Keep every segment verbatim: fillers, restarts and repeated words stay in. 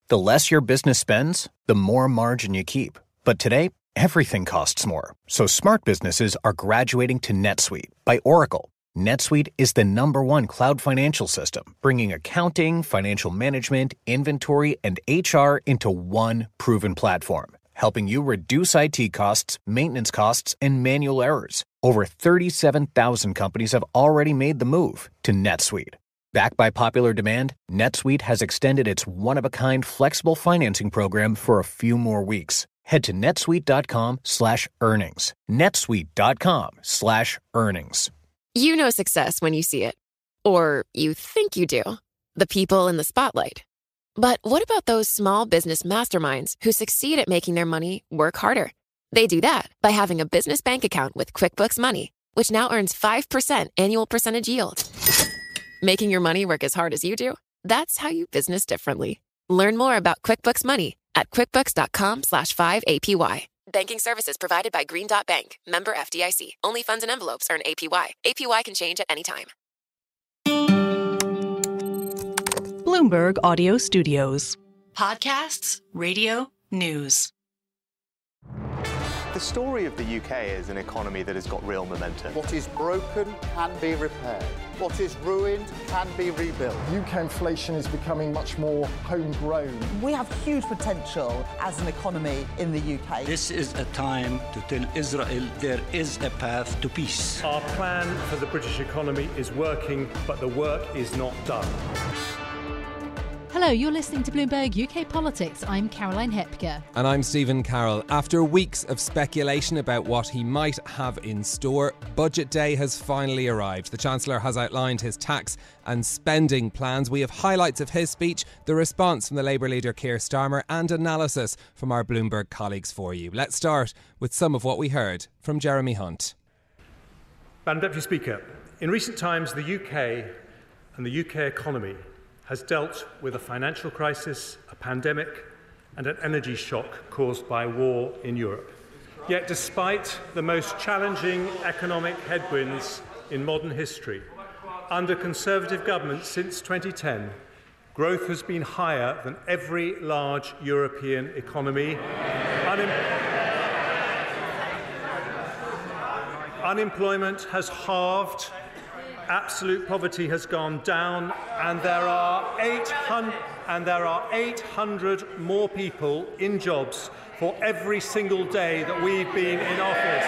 The less your business spends, the more margin you keep. But today, everything costs more. So smart businesses are graduating to NetSuite by Oracle. NetSuite is the number one cloud financial system, bringing accounting, financial management, inventory, and H R into one proven platform, helping you reduce I T costs, maintenance costs, and manual errors. Over thirty-seven thousand companies have already made the move to NetSuite. Backed by popular demand, NetSuite has extended its one-of-a-kind flexible financing program for a few more weeks. Head to netsuite.com slash earnings. netsuite.com slash earnings. You know success when you see it. Or you think you do. The people in the spotlight. But what about those small business masterminds who succeed at making their money work harder? They do that by having a business bank account with QuickBooks Money, which now earns five percent annual percentage yield. Making your money work as hard as you do? That's how you business differently. Learn more about QuickBooks Money at quickbooks.com slash 5APY. Banking services provided by Green Dot Bank. Member F D I C. Only funds and envelopes earn A P Y. A P Y can change at any time. Bloomberg Audio Studios. Podcasts, radio, news. The story of the U K is an economy that has got real momentum. What is broken can be repaired. What is ruined can be rebuilt. U K inflation is becoming much more homegrown. We have huge potential as an economy in the U K. This is a time to tell Israel there is a path to peace. Our plan for the British economy is working, but the work is not done. Hello, you're listening to Bloomberg U K Politics. I'm Caroline Hepker. And I'm Stephen Carroll. After weeks of speculation about what he might have in store, Budget Day has finally arrived. The Chancellor has outlined his tax and spending plans. We have highlights of his speech, the response from the Labour leader Keir Starmer, and analysis from our Bloomberg colleagues for you. Let's start with some of what we heard from Jeremy Hunt. Madam Deputy Speaker, in recent times the U K and the U K economy has dealt with a financial crisis, a pandemic, and an energy shock caused by war in Europe. Yet despite the most challenging economic headwinds in modern history, under Conservative governments since twenty ten, growth has been higher than every large European economy. Unem- Unemployment has halved. Absolute poverty has gone down, and there are eight hundred and there are eight hundred more people in jobs for every single day that we've been in office.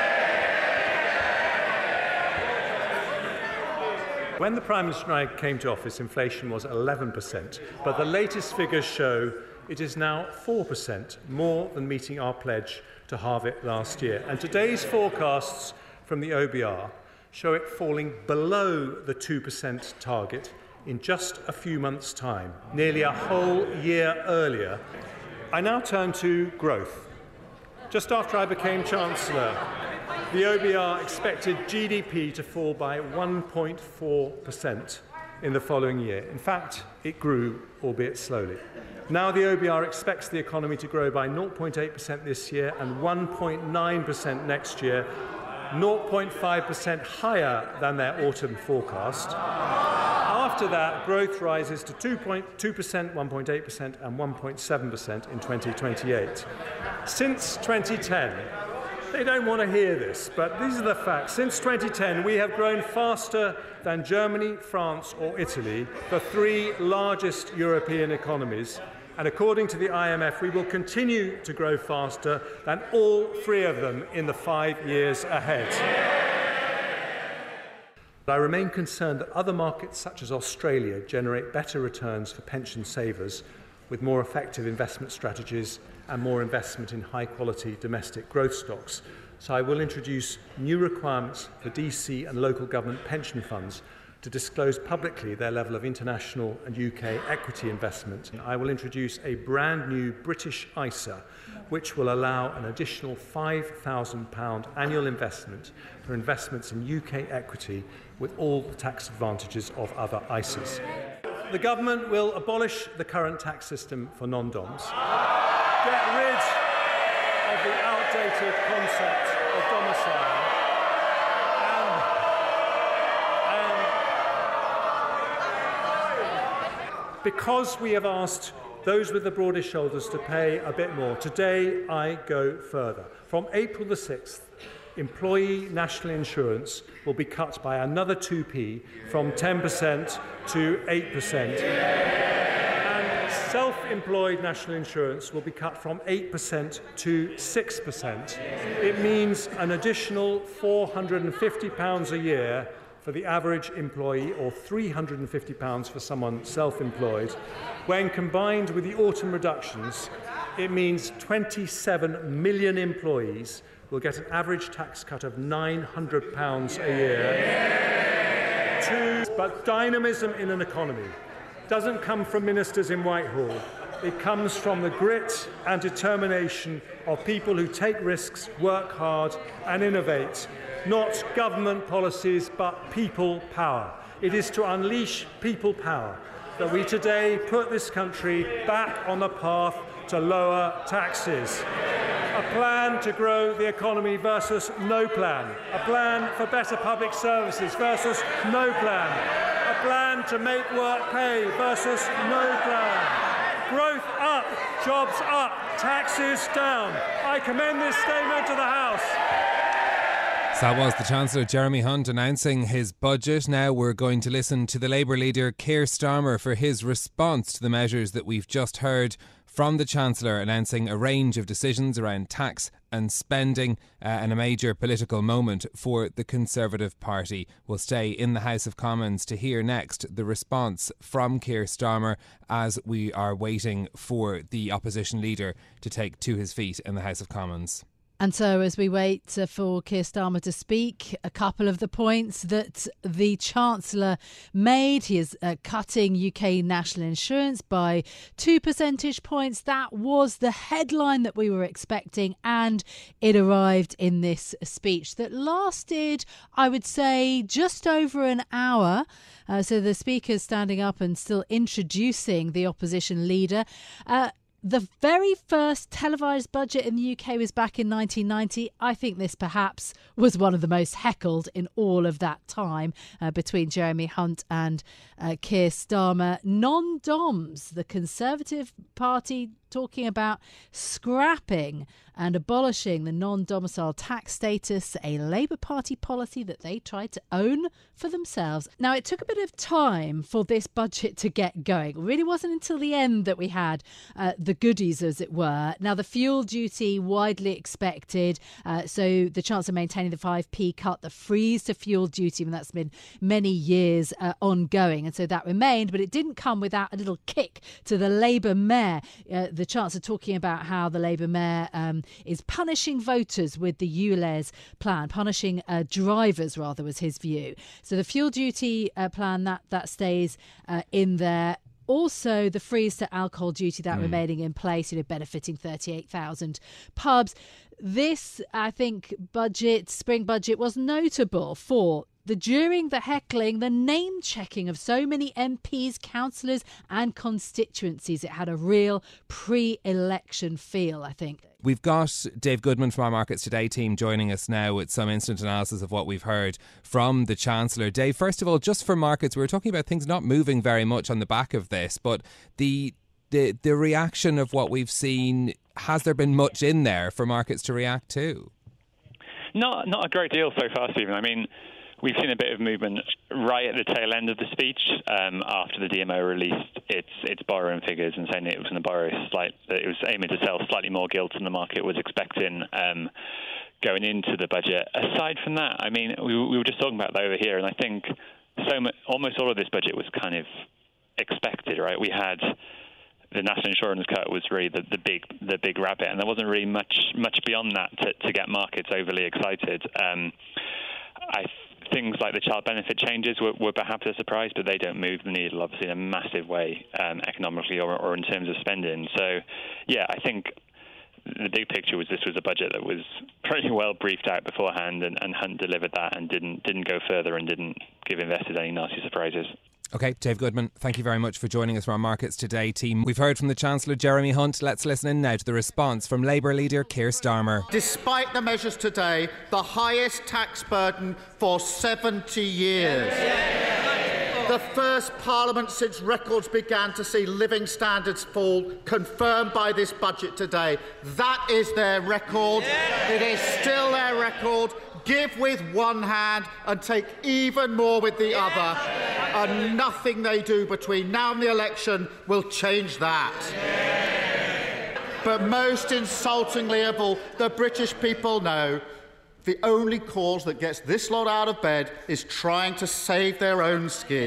When the Prime Minister and I came to office, inflation was eleven percent, but the latest figures show it is now four percent, more than meeting our pledge to halve it last year. And today's forecasts from the O B R show it falling below the two percent target in just a few months' time, nearly a whole year earlier. I now turn to growth. Just after I became Chancellor, the O B R expected G D P to fall by one point four percent in the following year. In fact, it grew, albeit slowly. Now the O B R expects the economy to grow by zero point eight percent this year and one point nine percent next year, zero point five percent higher than their autumn forecast. After that, growth rises to two point two percent, one point eight percent and one point seven percent in twenty twenty-eight. Since twenty ten, they don't want to hear this, but these are the facts. Since twenty ten, we have grown faster than Germany, France or Italy, the three largest European economies. And according to the I M F, we will continue to grow faster than all three of them in the five years ahead. But I remain concerned that other markets, such as Australia, generate better returns for pension savers with more effective investment strategies and more investment in high-quality domestic growth stocks. So I will introduce new requirements for D C and local government pension funds to disclose publicly their level of international and U K equity investment. I will introduce a brand new British I S A, which will allow an additional five thousand pounds annual investment for investments in U K equity with all the tax advantages of other I S As. The government will abolish the current tax system for non-doms, get rid of the outdated concept of domicile, because we have asked those with the broadest shoulders to pay a bit more. Today, I go further. From April the sixth, employee national insurance will be cut by another two p from ten percent to eight percent. And self-employed national insurance will be cut from eight percent to six percent. It means an additional four hundred fifty pounds a year for the average employee, or three hundred fifty pounds for someone self-employed. When combined with the autumn reductions, it means twenty-seven million employees will get an average tax cut of nine hundred pounds a year. Two, but dynamism in an economy doesn't come from ministers in Whitehall. It comes from the grit and determination of people who take risks, work hard and innovate. Not government policies, but people power. It is to unleash people power that we today put this country back on the path to lower taxes. A plan to grow the economy versus no plan. A plan for better public services versus no plan. A plan to make work pay versus no plan. Growth up, jobs up, taxes down. I commend this statement to the House. So that was the Chancellor Jeremy Hunt announcing his budget. Now we're going to listen to the Labour leader Keir Starmer for his response to the measures that we've just heard from the Chancellor, announcing a range of decisions around tax and spending uh, and a major political moment for the Conservative Party. We'll stay in the House of Commons to hear next the response from Keir Starmer as we are waiting for the opposition leader to take to his feet in the House of Commons. And so as we wait uh, for Keir Starmer to speak, a couple of the points that the Chancellor made. He is uh, cutting U K national insurance by two percentage points. That was the headline that we were expecting, and it arrived in this speech that lasted, I would say, just over an hour. Uh, so the Speaker standing up and still introducing the opposition leader. Uh, The very first televised budget in the U K was back in nineteen ninety. I think this perhaps was one of the most heckled in all of that time uh, between Jeremy Hunt and uh, Keir Starmer. Non-doms, the Conservative Party talking about scrapping and abolishing the non-domicile tax status, a Labour Party policy that they tried to own for themselves. Now, it took a bit of time for this budget to get going. It really wasn't until the end that we had uh, the goodies, as it were. Now, the fuel duty, widely expected. Uh, so the Chancellor maintaining the five p cut, the freeze to fuel duty, and that's been many years uh, ongoing. And so that remained, but it didn't come without a little kick to the Labour mayor. Uh, the Chancellor talking about how the Labour mayor um, is punishing voters with the U L E Z plan, punishing uh, drivers, rather, was his view. So the fuel duty uh, plan, that, that stays uh, in there. Also, the freeze to alcohol duty, that mm. remaining in place, you know, benefiting thirty-eight thousand pubs. This, I think, budget, spring budget, was notable for the during the heckling, the name checking of so many M Ps, councillors and constituencies. It had a real pre-election feel, I think. We've got Dave Goodman from our Markets Today team joining us now with some instant analysis of what we've heard from the Chancellor. Dave, first of all, just for markets, we were talking about things not moving very much on the back of this, but the the the reaction of what we've seen, has there been much in there for markets to react to? Not, not a great deal so far, Stephen. I mean, we've seen a bit of movement right at the tail end of the speech um, after the D M O released its its borrowing figures and saying that it was going to borrow slight, that it was aiming to sell slightly more gilt than the market was expecting um, going into the budget. Aside from that, I mean, we, we were just talking about that over here, and I think so much, almost all of this budget was kind of expected, right? We had the national insurance cut was really the, the big the big rabbit, and there wasn't really much much beyond that to, to get markets overly excited. Um, I Things like the child benefit changes were, were perhaps a surprise, but they don't move the needle, obviously, in a massive way um, economically or, or in terms of spending. So, yeah, I think the big picture was this was a budget that was pretty well briefed out beforehand, and, and Hunt delivered that and didn't didn't go further and didn't give investors any nasty surprises. OK, Dave Goodman, thank you very much for joining us from our Markets Today team. We've heard from the Chancellor Jeremy Hunt. Let's listen in now to the response from Labour leader Keir Starmer. Despite the measures today, the highest tax burden for seventy years. Yeah, yeah, yeah. The first Parliament since records began to see living standards fall, confirmed by this budget today. That is their record. It is still their record. Give with one hand and take even more with the other. And nothing they do between now and the election will change that. But most insultingly of all, the British people know the only cause that gets this lot out of bed is trying to save their own skin.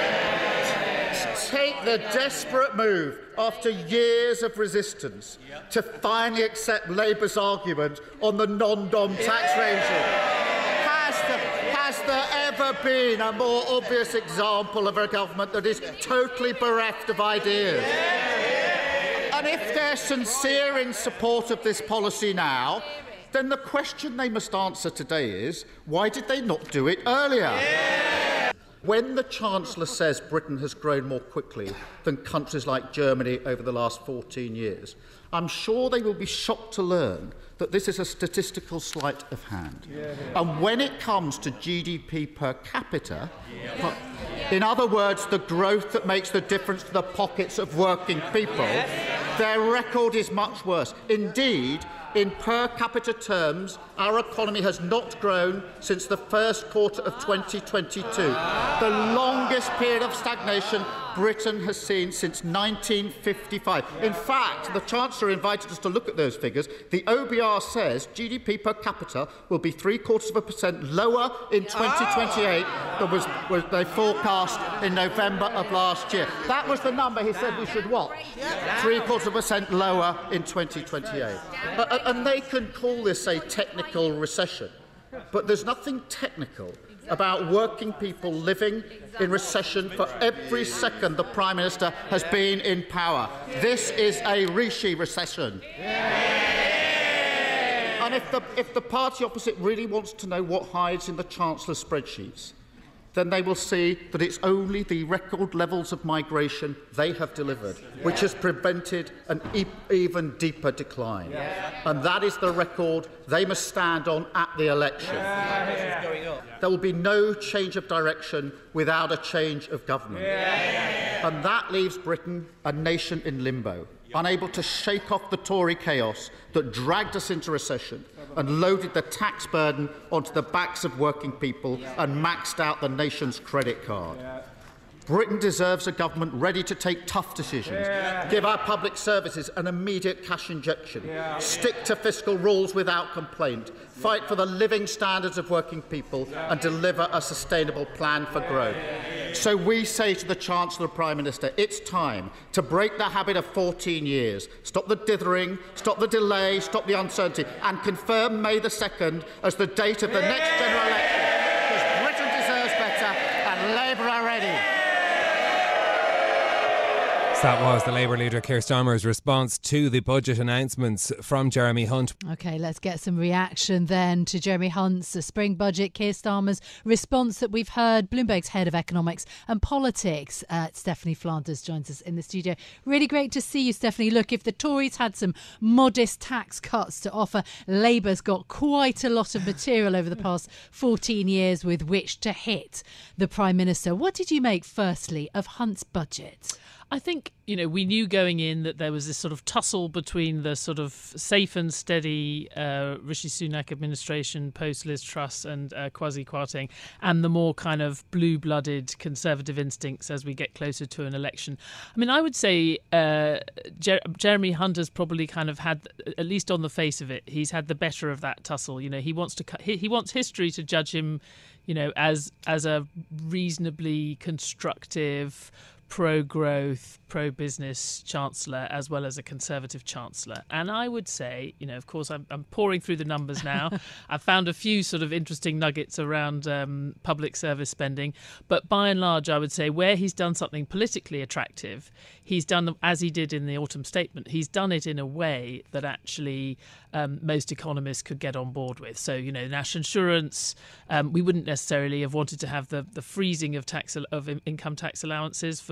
Take the desperate move after years of resistance to finally accept Labour's argument on the non-dom tax regime. Has there, has there ever been a more obvious example of a government that is totally bereft of ideas? And if they're sincere in support of this policy now, then the question they must answer today is, why did they not do it earlier? Yeah. When the Chancellor says Britain has grown more quickly than countries like Germany over the last fourteen years, I'm sure they will be shocked to learn that this is a statistical sleight of hand. Yeah, yeah. And when it comes to G D P per capita, yeah. in other words, the growth that makes the difference to the pockets of working people, yeah. their record is much worse. Indeed, in per capita terms, our economy has not grown since the first quarter of twenty twenty-two, the longest period of stagnation Britain has seen since nineteen fifty-five. In fact, the Chancellor invited us to look at those figures. The O B R says G D P per capita will be three quarters of a percent lower in twenty twenty-eight than was, was they forecast in November of last year. That was the number he said we should watch. Three quarters of a percent lower in twenty twenty-eight. Uh, and they can call this a technical recession, but there's nothing technical about working people living in recession for every second the Prime Minister has been in power. This is a Rishi recession. And if the, if the party opposite really wants to know what hides in the Chancellor's spreadsheets, then they will see that it's only the record levels of migration they have delivered which has prevented an e- even deeper decline. Yeah. And that is the record they must stand on at the election. Yeah. There will be no change of direction without a change of government. Yeah. And that leaves Britain a nation in limbo, unable to shake off the Tory chaos that dragged us into recession and loaded the tax burden onto the backs of working people and maxed out the nation's credit card. Britain deserves a government ready to take tough decisions, yeah. give our public services an immediate cash injection, yeah. stick to fiscal rules without complaint, fight for the living standards of working people and deliver a sustainable plan for growth. So we say to the Chancellor and Prime Minister, it's time to break the habit of fourteen years, stop the dithering, stop the delay, stop the uncertainty and confirm May the second as the date of the next general election, because Britain deserves better and Labour are ready. That was the Labour leader Keir Starmer's response to the budget announcements from Jeremy Hunt. OK, let's get some reaction then to Jeremy Hunt's spring budget. Keir Starmer's response that we've heard. Bloomberg's head of economics and politics, uh, Stephanie Flanders, joins us in the studio. Really great to see you, Stephanie. Look, if the Tories had some modest tax cuts to offer, Labour's got quite a lot of material over the past fourteen years with which to hit the Prime Minister. What did you make, firstly, of Hunt's budget? I think, you know, we knew going in that there was this sort of tussle between the sort of safe and steady uh, Rishi Sunak administration, post-Liz Truss and uh, Kwasi Kwarteng, and the more kind of blue-blooded conservative instincts as we get closer to an election. I mean, I would say uh, Jer- Jeremy Hunt has probably kind of had, at least on the face of it, he's had the better of that tussle. You know, he wants to he, he wants history to judge him, you know, as as a reasonably constructive, pro-growth, pro-business Chancellor, as well as a Conservative Chancellor. And I would say, you know, of course, I'm, I'm pouring through the numbers now. I've found a few sort of interesting nuggets around um, public service spending. But by and large, I would say where he's done something politically attractive, he's done, as he did in the autumn statement, he's done it in a way that actually um, most economists could get on board with. So, you know, national insurance, um, we wouldn't necessarily have wanted to have the, the freezing of tax of income tax allowances for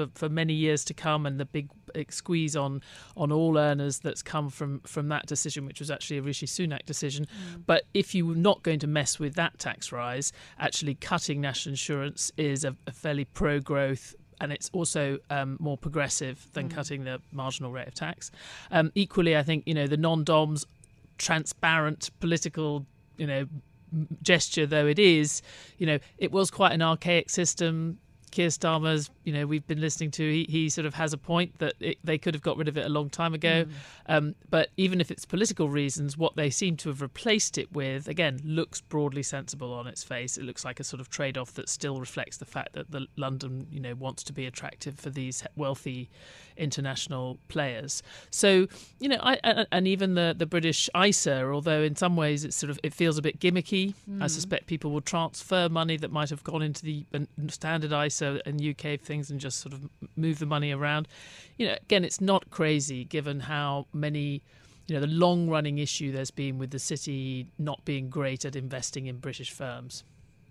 for many years to come, and the big, big squeeze on on all earners that's come from from that decision, which was actually a Rishi Sunak decision. Mm. But if you were not going to mess with that tax rise, actually cutting national insurance is a, a fairly pro-growth, and it's also um, more progressive than mm. cutting the marginal rate of tax. Um, equally, I think, you know, the non-doms, transparent political, you know, gesture though it is, you know, it was quite an archaic system. Keir Starmer's, you know, we've been listening to, he, he sort of has a point that it, they could have got rid of it a long time ago. Mm. Um, but even if it's political reasons, what they seem to have replaced it with, again, looks broadly sensible on its face. It looks like a sort of trade-off that still reflects the fact that the London, you know, wants to be attractive for these wealthy international players. So, you know, I, and even the, the British I S A, although in some ways it's sort of, it feels a bit gimmicky. Mm. I suspect people will transfer money that might have gone into the standard I S A and U K things and just sort of move the money around. You know, again, it's not crazy given how many, you know, the long-running issue there's been with the city not being great at investing in British firms.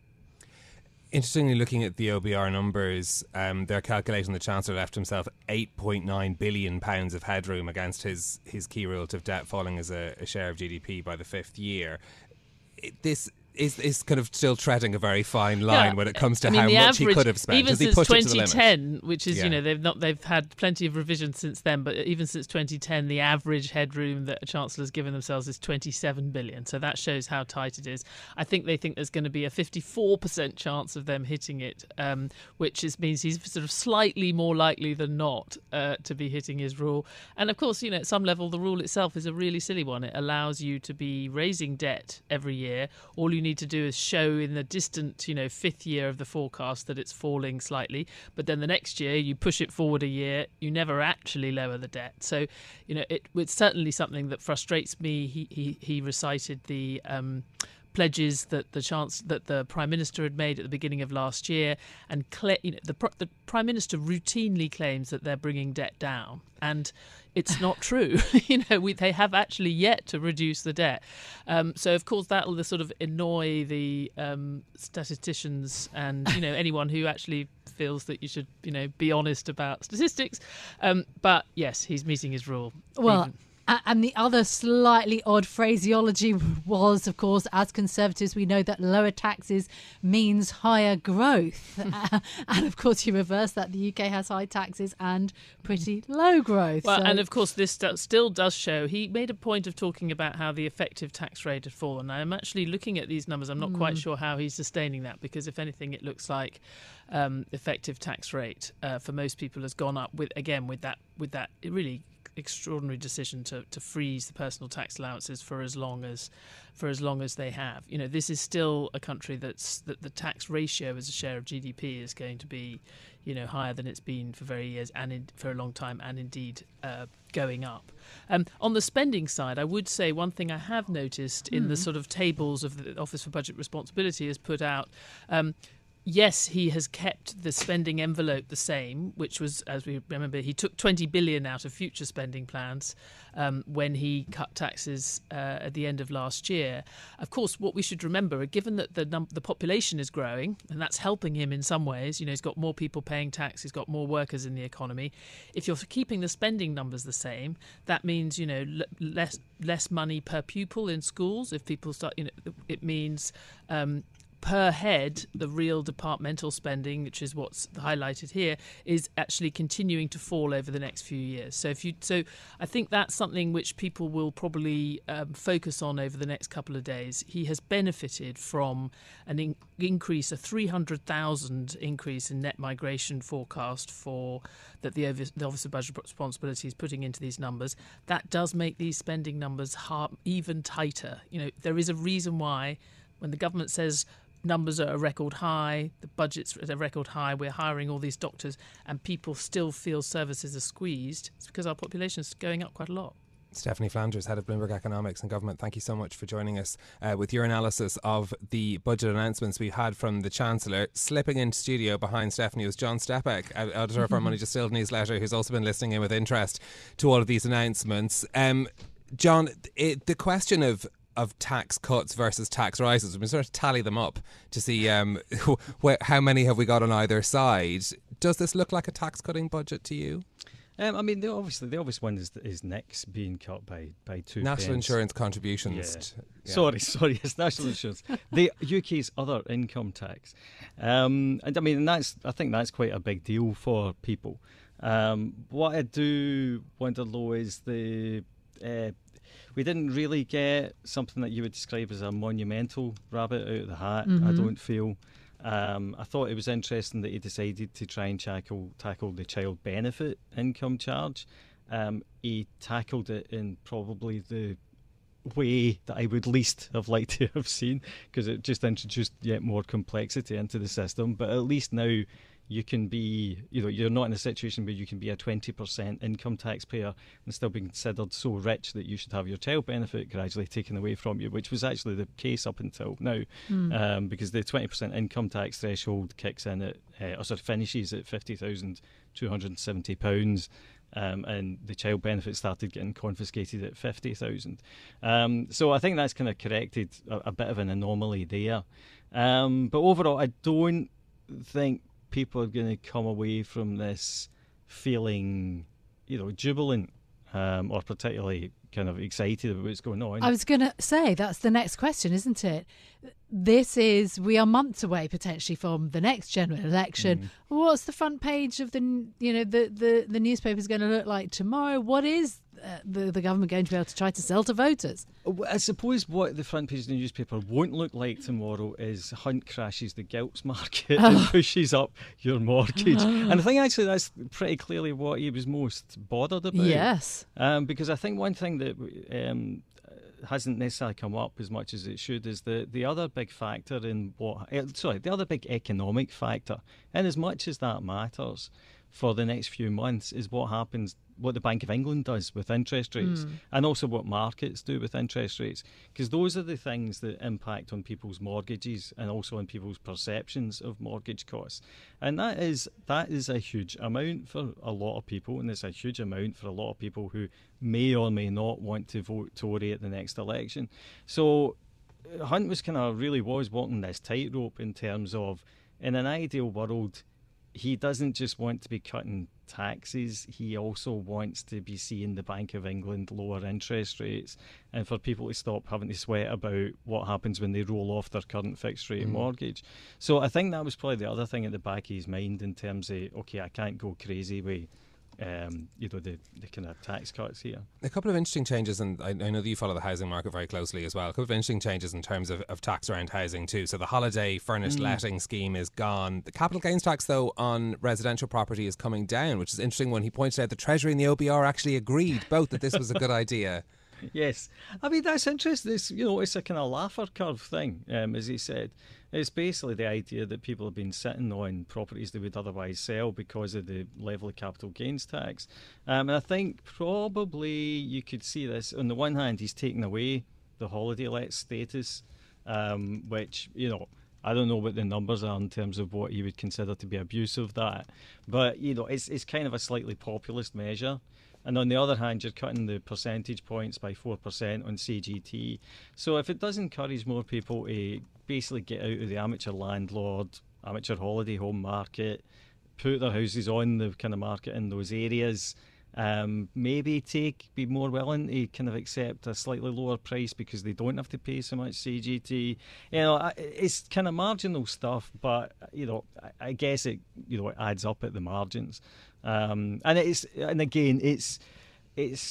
Interestingly, looking at the O B R numbers, um, they're calculating the Chancellor left himself eight point nine billion pounds of headroom against his, his key relative debt falling as a, a share of G D P by the fifth year. It, this is is kind of still treading a very fine line yeah. when it comes to I mean, how much average, he could have spent. Even Has he since pushed twenty ten, it to the limit? which is, yeah. you know, they've not they've had plenty of revisions since then, but even since twenty ten, the average headroom that a Chancellor's given themselves is twenty-seven billion. So that shows how tight it is. I think they think there's going to be a fifty-four percent chance of them hitting it, um, which is, means he's sort of slightly more likely than not uh, to be hitting his rule. And of course, you know, at some level, the rule itself is a really silly one. It allows you to be raising debt every year. All you need to do is show in the distant, you know, fifth year of the forecast that it's falling slightly, but then the next year you push it forward a year, you never actually lower the debt. So, you know, it, it's certainly something that frustrates me. He he, he recited the um, pledges that the chance that the Prime Minister had made at the beginning of last year, and cl- you know, the, the Prime Minister routinely claims that they're bringing debt down, and it's not true. you know, we, they have actually yet to reduce the debt. Um, so, of course, that will sort of annoy the um, statisticians and, you know, anyone who actually feels that you should, you know, be honest about statistics. Um, but, yes, he's meeting his rule. Well, even. And the other slightly odd phraseology was, of course, as Conservatives, we know that lower taxes means higher growth. uh, and, of course, you reverse that. The U K has high taxes and pretty low growth. Well, so. And, of course, this st- still does show. He made a point of talking about how the effective tax rate had fallen. I'm actually looking at these numbers. I'm not mm. quite sure how he's sustaining that, because, if anything, it looks like um, effective tax rate uh, for most people has gone up, with again, with that, with that really extraordinary decision to, to freeze the personal tax allowances for as long as for as long as they have. You know, this is still a country that's that the tax ratio as a share of G D P is going to be, you know, higher than it's been for very years and in, for a long time, and indeed uh, going up. Um, on the spending side, I would say one thing I have noticed in mm. the sort of tables of the Office for Budget Responsibility has put out. Um, Yes, he has kept the spending envelope the same, which was, as we remember, he took twenty billion dollars out of future spending plans um, when he cut taxes uh, at the end of last year. Of course, what we should remember, given that the num- the population is growing, and that's helping him in some ways, you know, he's got more people paying tax, he's got more workers in the economy. If you're keeping the spending numbers the same, that means, you know, l- less less money per pupil in schools. If people start, you know, it means Um, per head, the real departmental spending, which is what's highlighted here, is actually continuing to fall over the next few years. So, if you, so I think that's something which people will probably um, focus on over the next couple of days. He has benefited from an in- increase, a three hundred thousand increase in net migration forecast for that the, Office, the Office of Budget Responsibility is putting into these numbers. That does make these spending numbers hard, even tighter. You know, there is a reason why when the government says numbers are a record high, the budget's at a record high, we're hiring all these doctors, and people still feel services are squeezed, it's because our population is going up quite a lot. Stephanie Flanders, Head of Bloomberg Economics and Government, thank you so much for joining us uh, with your analysis of the budget announcements we had from the Chancellor. Slipping into studio behind Stephanie was John Stepek, editor of our Money Distilled newsletter, who's also been listening in with interest to all of these announcements. Um, John, it, the question of of tax cuts versus tax rises. We sort of tally them up to see um, wh- how many have we got on either side. Does this look like a tax cutting budget to you? Um, I mean, the obviously the obvious one is is N I C's being cut by by two national pence. insurance contributions. Yeah. T- yeah. Sorry, sorry, it's national insurance. The U K's other income tax, um, and I mean, and that's I think that's quite a big deal for people. Um, what I do wonder though is the uh, we didn't really get something that you would describe as a monumental rabbit out of the hat. Mm-hmm. I don't feel. Um, I thought it was interesting that he decided to try and tackle tackle the child benefit income charge. Um, he tackled it in probably the way that I would least have liked to have seen, because it just introduced yet more complexity into the system. But at least now you can be, you know, you're not in a situation where you can be a twenty percent income taxpayer and still be considered so rich that you should have your child benefit gradually taken away from you, which was actually the case up until now, mm. um, because the twenty percent income tax threshold kicks in at, uh, or sort of finishes at fifty thousand two hundred seventy pounds. Um, and the child benefit started getting confiscated at fifty thousand. Um, so I think that's kind of corrected a, a bit of an anomaly there. Um, but overall, I don't think people are going to come away from this feeling, you know, jubilant um, or particularly kind of excited about what's going on. I was going to say, that's the next question, isn't it? This is, we are months away potentially from the next general election. Mm. What's the front page of the, you know, the, the, the newspaper is going to look like tomorrow? What is uh, the, the government going to be able to try to sell to voters? I suppose what the front page of the newspaper won't look like tomorrow is Hunt crashes the gilts market oh. and pushes up your mortgage. And I think actually that's pretty clearly what he was most bothered about. Yes. Um, because I think one thing that um, hasn't necessarily come up as much as it should is the, the other big factor in what, sorry, the other big economic factor, and as much as that matters for the next few months, is what happens, what the Bank of England does with interest rates, mm. and also what markets do with interest rates, because those are the things that impact on people's mortgages and also on people's perceptions of mortgage costs. And that is that is a huge amount for a lot of people, and it's a huge amount for a lot of people who may or may not want to vote Tory at the next election. So Hunt was kind of really was walking this tightrope in terms of, in an ideal world, he doesn't just want to be cutting taxes, he also wants to be seeing the Bank of England lower interest rates, and for people to stop having to sweat about what happens when they roll off their current fixed rate mm. mortgage. So I think that was probably the other thing at the back of his mind in terms of, okay, I can't go crazy with Um, you know, the, the kind of tax cuts here. A couple of interesting changes, and I, I know that you follow the housing market very closely as well. A couple of interesting changes in terms of, of tax around housing too. So the holiday furnished mm. letting scheme is gone. The capital gains tax, though, on residential property is coming down, which is interesting when he pointed out the Treasury and the O B R actually agreed both that this was a good idea. Yes. I mean, that's interesting. It's, you know, it's a kind of laugher curve thing, um, as he said. It's basically the idea that people have been sitting on properties they would otherwise sell because of the level of capital gains tax. Um, and I think probably you could see this. On the one hand, he's taken away the holiday let status, um, which, you know, I don't know what the numbers are in terms of what he would consider to be abuse of that. But, you know, it's it's kind of a slightly populist measure. And on the other hand, you're cutting the percentage points by four percent on C G T. So if it does encourage more people to basically get out of the amateur landlord, amateur holiday home market, put their houses on the kind of market in those areas, um, maybe take be more willing to kind of accept a slightly lower price because they don't have to pay so much C G T. You know, it's kind of marginal stuff, but, you know, I guess it, you know, it adds up at the margins. Um, and it's and again it's it's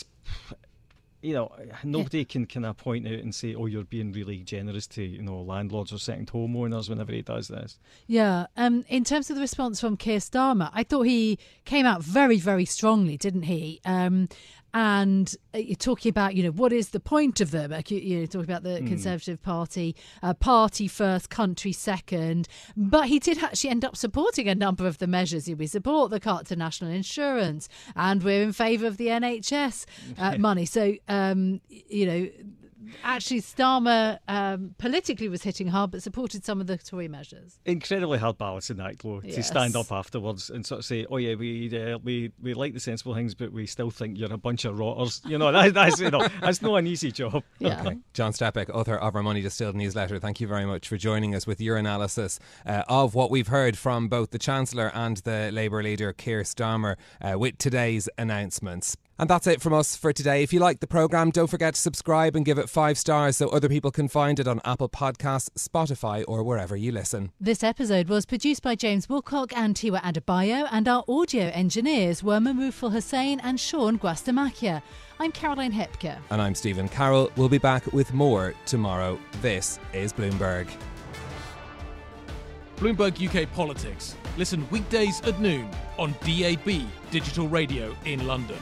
you know, nobody can kind of point out and say, oh, you're being really generous to, you know, landlords or second homeowners whenever he does this. Yeah. Um, in terms of the response from Keir Starmer, I thought he came out very, very strongly, didn't he? Um, and uh, you're talking about, you know, what is the point of them? Like, you, you're talking about the mm. Conservative Party, uh, party first, country second. But he did actually end up supporting a number of the measures. We support the cut to national insurance, and we're in favour of the N H S uh, money. So, um, you know, actually Starmer um, politically was hitting hard, but supported some of the Tory measures. Incredibly hard balancing act, though, yes. to stand up afterwards and sort of say, "Oh yeah, we uh, we we like the sensible things, but we still think you're a bunch of rotters." You know, that, that's you know, that's not an easy job. Yeah. Okay. John Stepek, author of our Money Distilled newsletter, thank you very much for joining us with your analysis uh, of what we've heard from both the Chancellor and the Labour leader Keir Starmer uh, with today's announcements. And that's it from us for today. If you like the programme, don't forget to subscribe and give it five stars so other people can find it on Apple Podcasts, Spotify or wherever you listen. This episode was produced by James Wilcock and Tiwa Adebayo, and our audio engineers were Mamuful Hussain and Sean Guastamakia. I'm Caroline Hepker. And I'm Stephen Carroll. We'll be back with more tomorrow. This is Bloomberg. Bloomberg U K Politics. Listen weekdays at noon on D A B Digital Radio in London.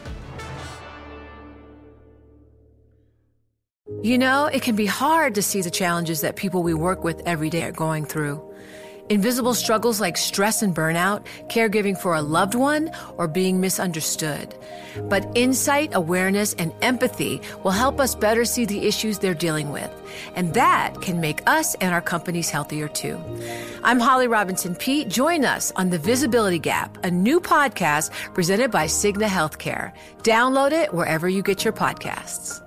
You know, it can be hard to see the challenges that people we work with every day are going through. Invisible struggles like stress and burnout, caregiving for a loved one, or being misunderstood. But insight, awareness, and empathy will help us better see the issues they're dealing with. And that can make us and our companies healthier too. I'm Holly Robinson-Peete. Join us on The Visibility Gap, a new podcast presented by Cigna Healthcare. Download it wherever you get your podcasts.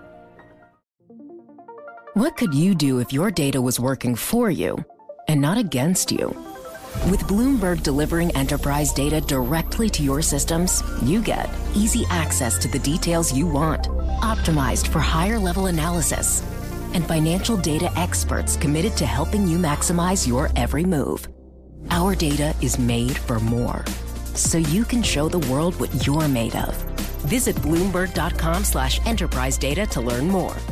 What could you do if your data was working for you and not against you? With Bloomberg delivering enterprise data directly to your systems, you get easy access to the details you want, optimized for higher level analysis, and financial data experts committed to helping you maximize your every move. Our data is made for more, so you can show the world what you're made of. Visit Bloomberg.com slash enterprise data to learn more.